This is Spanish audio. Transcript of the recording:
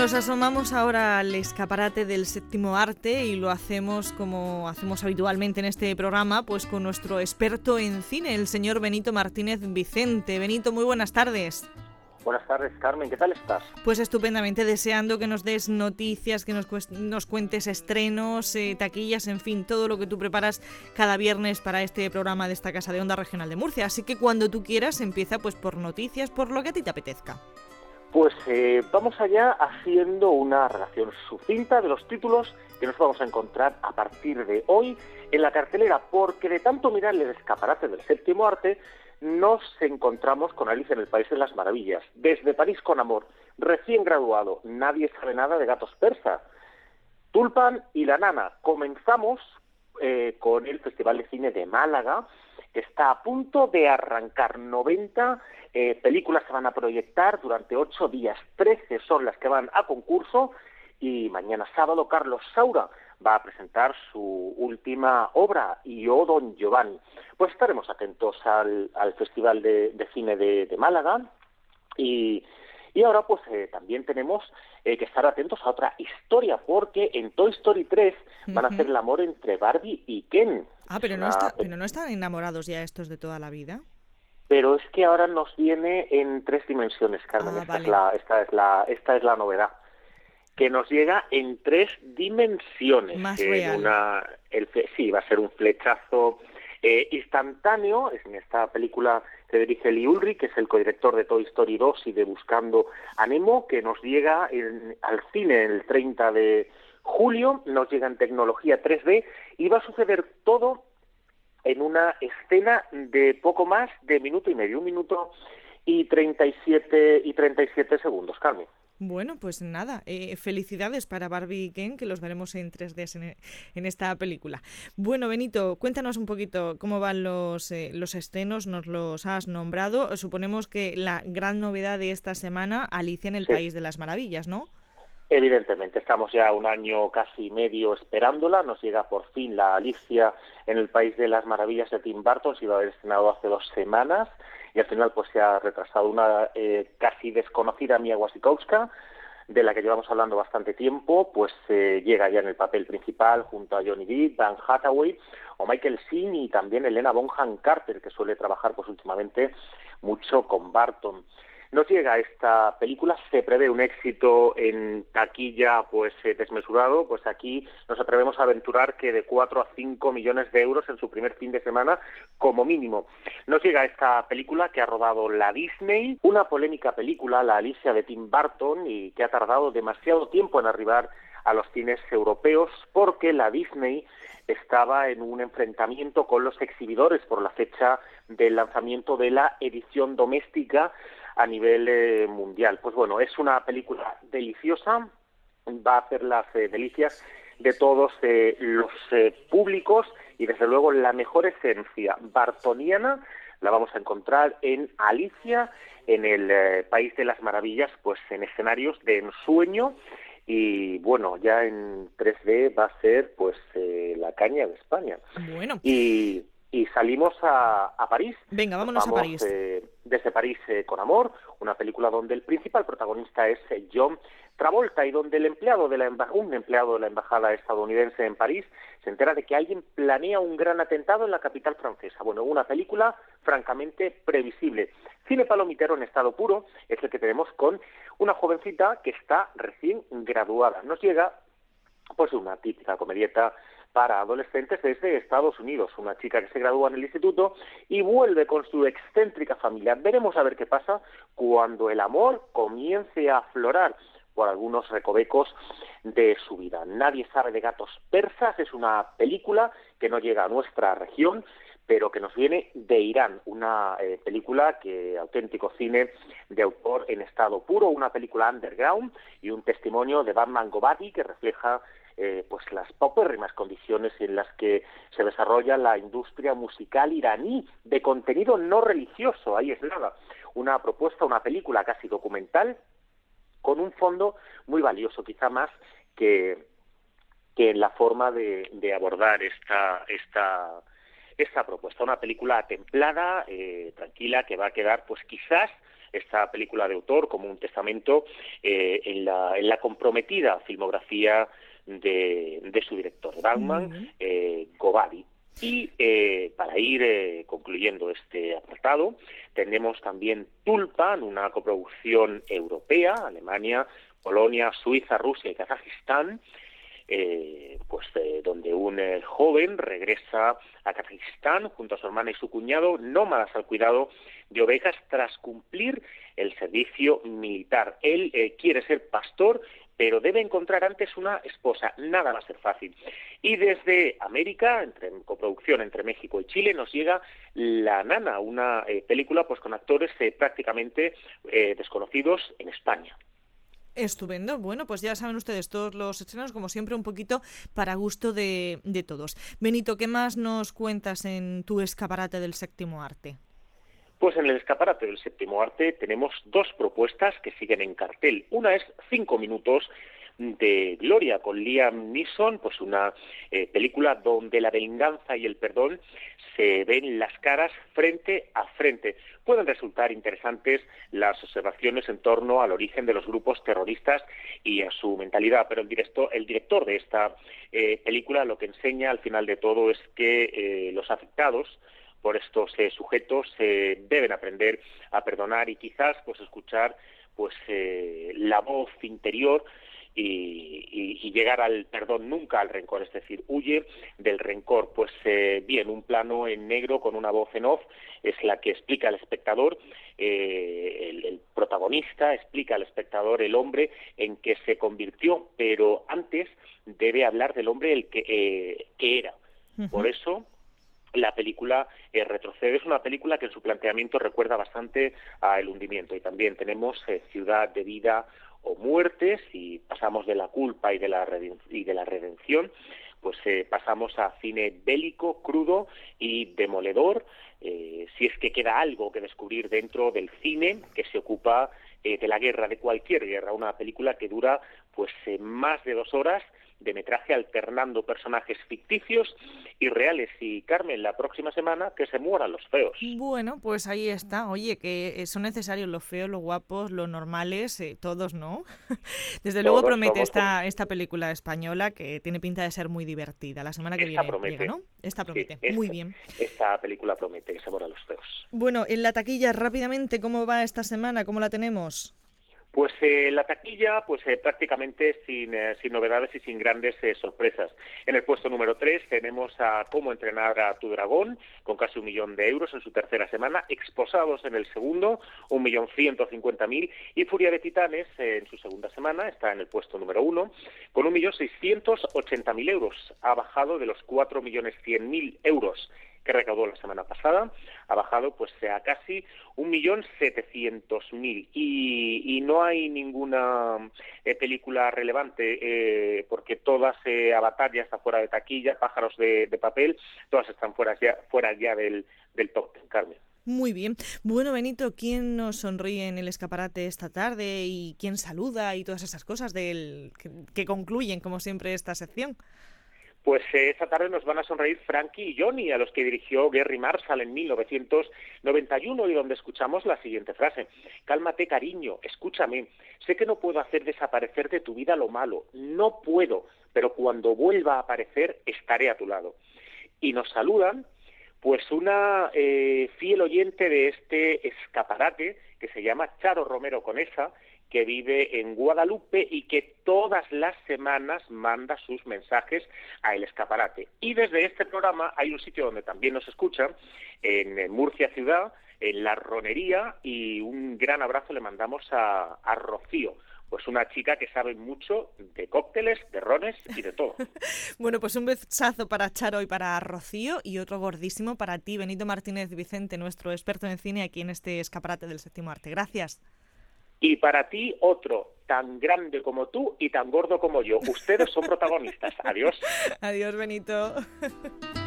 Nos asomamos ahora al escaparate del séptimo arte y lo hacemos como hacemos habitualmente en este programa, pues con nuestro experto en cine, el señor Benito Martínez Vicente. Benito, muy buenas tardes. Buenas tardes, Carmen, ¿qué tal estás? Pues estupendamente, deseando que nos des noticias, que nos cuentes estrenos, taquillas, en fin, todo lo que tú preparas cada viernes para este programa de esta Casa de Onda Regional de Murcia. Así que cuando tú quieras, empieza pues por noticias, por lo que a ti te apetezca. Pues vamos allá haciendo una relación sucinta de los títulos que nos vamos a encontrar a partir de hoy en la cartelera, porque de tanto mirar el escaparate del séptimo arte, nos encontramos con Alicia en el País de las Maravillas, Desde París con Amor, Recién Graduado, Nadie sabe nada de Gatos Persa, Tulpan y La Nana. Comenzamos con el Festival de Cine de Málaga, que está a punto de arrancar. 90 películas se van a proyectar durante 8 días, 13 son las que van a concurso, y mañana sábado Carlos Saura va a presentar su última obra, Yo, Don Giovanni. Pues estaremos atentos al Festival de Cine de Málaga, y ahora pues también tenemos que estar atentos a otra historia, porque en Toy Story 3 van a hacer el amor entre Barbie y Ken. Pero no están enamorados ya estos de toda la vida. Pero es que ahora nos viene en 3 dimensiones, Carmen. Vale. Esta es la novedad, que nos llega en 3 dimensiones. Más real. Sí, va a ser un flechazo instantáneo. Es en esta película que dirige Lee Ulrich, que es el codirector de Toy Story 2 y de Buscando a Nemo, que nos llega al cine el 30 de julio, nos llega en tecnología 3D, y va a suceder todo en una escena de poco más de minuto y medio, 1 minuto y 37 segundos, Carmen. Bueno, pues nada, felicidades para Barbie y Ken, que los veremos en 3D en esta película. Bueno, Benito, cuéntanos un poquito cómo van los estrenos, nos los has nombrado. Suponemos que la gran novedad de esta semana, Alicia en el País de las Maravillas, ¿no? Evidentemente, estamos ya 1 año casi medio esperándola. Nos llega por fin la Alicia en el País de las Maravillas de Tim Burton. Se iba a haber estrenado hace 2 semanas y al final pues se ha retrasado. Una casi desconocida Mia Wasikowska, de la que llevamos hablando bastante tiempo, pues llega ya en el papel principal junto a Johnny Depp, Dan Hathaway o Michael Sheen, y también Helena Bonham Carter, que suele trabajar pues últimamente mucho con Burton. Nos llega esta película, se prevé un éxito en taquilla pues desmesurado. Pues aquí nos atrevemos a aventurar que de 4 a 5 millones de euros en su primer fin de semana como mínimo. Nos llega esta película que ha rodado la Disney, una polémica película, La Alicia de Tim Burton, y que ha tardado demasiado tiempo en arribar a los cines europeos, porque la Disney estaba en un enfrentamiento con los exhibidores por la fecha del lanzamiento de la edición doméstica a nivel mundial. Pues bueno, es una película deliciosa, va a hacer las delicias de todos los públicos, y desde luego la mejor esencia bartoniana la vamos a encontrar en Alicia en el País de las Maravillas, pues en escenarios de ensueño. Y bueno, ya en 3D va a ser pues la caña de España. Bueno. Y salimos a París. Venga, vámonos a París. Desde París con Amor, una película donde el principal protagonista es John Travolta, y donde un empleado de la embajada estadounidense en París se entera de que alguien planea un gran atentado en la capital francesa. Bueno, una película francamente previsible. Cine palomitero en estado puro es el que tenemos con una jovencita que está recién graduada. Nos llega pues una típica comedieta para adolescentes desde Estados Unidos, una chica que se gradúa en el instituto y vuelve con su excéntrica familia. Veremos a ver qué pasa cuando el amor comience a aflorar por algunos recovecos de su vida. Nadie sabe de Gatos Persas es una película que no llega a nuestra región, pero que nos viene de Irán, una película que auténtico cine de autor en estado puro, una película underground y un testimonio de Batman Gobadi que refleja pues las paupérrimas condiciones en las que se desarrolla la industria musical iraní de contenido no religioso. Ahí es nada, una propuesta, una película casi documental con un fondo muy valioso, quizá más que en la forma de abordar esta esa propuesta, una película templada, tranquila, que va a quedar, pues quizás, esta película de autor como un testamento en la comprometida filmografía de su director, Dagmar Gobadi. Y para ir concluyendo este apartado, tenemos también Tulpan, una coproducción europea, Alemania, Polonia, Suiza, Rusia y Kazajistán, donde un joven regresa a Kazajistán junto a su hermana y su cuñado, nómadas al cuidado de ovejas tras cumplir el servicio militar. Él quiere ser pastor, pero debe encontrar antes una esposa. Nada va a ser fácil. Y desde América, en coproducción entre México y Chile, nos llega La Nana, una película pues con actores prácticamente desconocidos en España. Estupendo. Bueno, pues ya saben ustedes, todos los estrenos, como siempre, un poquito para gusto de todos. Benito, ¿qué más nos cuentas en tu escaparate del séptimo arte? Pues en el escaparate del séptimo arte tenemos dos propuestas que siguen en cartel. Una es 5 minutos de gloria con Liam Neeson, pues una película donde la venganza y el perdón se ven las caras frente a frente. Pueden resultar interesantes las observaciones en torno al origen de los grupos terroristas y a su mentalidad, pero el director de esta película lo que enseña al final de todo es que los afectados por estos sujetos deben aprender a perdonar y quizás pues escuchar pues la voz interior y llegar al perdón, nunca al rencor, es decir, huye del rencor. Pues bien, un plano en negro con una voz en off es la que explica al espectador, el protagonista explica al espectador el hombre en que se convirtió, pero antes debe hablar del hombre el que era. Por eso la película retrocede. Es una película que en su planteamiento recuerda bastante a El hundimiento, y también tenemos Ciudad de vida o muerte. Si pasamos de la culpa y de la redención, pues pasamos a cine bélico, crudo y demoledor, si es que queda algo que descubrir dentro del cine que se ocupa de la guerra, de cualquier guerra. Una película que dura pues más de 2 horas, de metraje, alternando personajes ficticios y reales. Y Carmen, la próxima semana, que se mueran los feos. Bueno, pues ahí está. Oye, que son necesarios los feos, los guapos, los normales, todos, ¿no? Desde luego promete esta película española, que tiene pinta de ser muy divertida. La semana que viene llega, ¿no? Esta promete. Sí, muy bien. Esta película promete que se mueran los feos. Bueno, en la taquilla, rápidamente, ¿cómo va esta semana? ¿Cómo la tenemos? Pues la taquilla, pues prácticamente sin novedades y sin grandes sorpresas. En el puesto número 3 tenemos a Cómo entrenar a tu dragón, con casi 1 millón de euros en su tercera semana. Exposados en el segundo, 1.150.000. Y Furia de Titanes, en su segunda semana, está en el puesto número 1, con 1.680.000 euros. Ha bajado de los 4.100.000 euros que recaudó la semana pasada, ha bajado pues a casi 1.700.000, y no hay ninguna película relevante, porque todas, Avatar ya está fuera de taquilla, Pájaros de papel, todas están fuera ya del top 10, Carmen. Muy bien. Bueno, Benito, ¿quién nos sonríe en el escaparate esta tarde y quién saluda y todas esas cosas que concluyen, como siempre, esta sección? Pues esta tarde nos van a sonreír Frankie y Johnny, a los que dirigió Gary Marshall en 1991, y donde escuchamos la siguiente frase: cálmate, cariño, escúchame, sé que no puedo hacer desaparecer de tu vida lo malo, no puedo, pero cuando vuelva a aparecer estaré a tu lado. Y nos saludan pues una fiel oyente de este escaparate, que se llama Charo Romero Conesa, que vive en Guadalupe y que todas las semanas manda sus mensajes a El Escaparate. Y desde este programa hay un sitio donde también nos escuchan, en Murcia ciudad, en La Ronería, y un gran abrazo le mandamos a Rocío, pues una chica que sabe mucho de cócteles, de rones y de todo. Bueno, pues un besazo para Charo y para Rocío, y otro gordísimo para ti, Benito Martínez Vicente, nuestro experto en cine aquí en este escaparate del séptimo arte. Gracias. Y para ti otro, tan grande como tú y tan gordo como yo. Ustedes son protagonistas. Adiós. Adiós, Benito.